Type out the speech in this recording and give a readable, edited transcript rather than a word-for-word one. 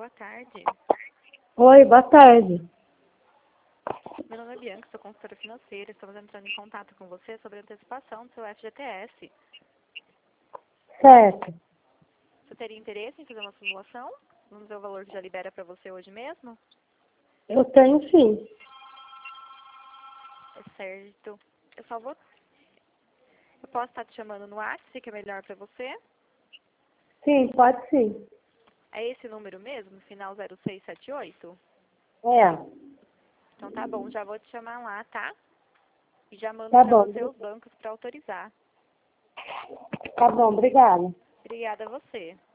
boa tarde. Oi, boa tarde. Meu nome é Bianca, sou consultora financeira. Estamos entrando em contato com você sobre a antecipação do seu FGTS. Certo. Você teria interesse em fazer uma simulação? Vamos ver o valor que já libera para você hoje mesmo? Eu tenho sim. É certo. Eu posso estar te chamando no WhatsApp, que é melhor para você? Sim, pode sim. É esse número mesmo, final 0678? É. Então tá bom, já vou te chamar lá, tá? E já mando Tá para bom. você os bancos para autorizar. Tá bom, obrigada. Obrigada a você.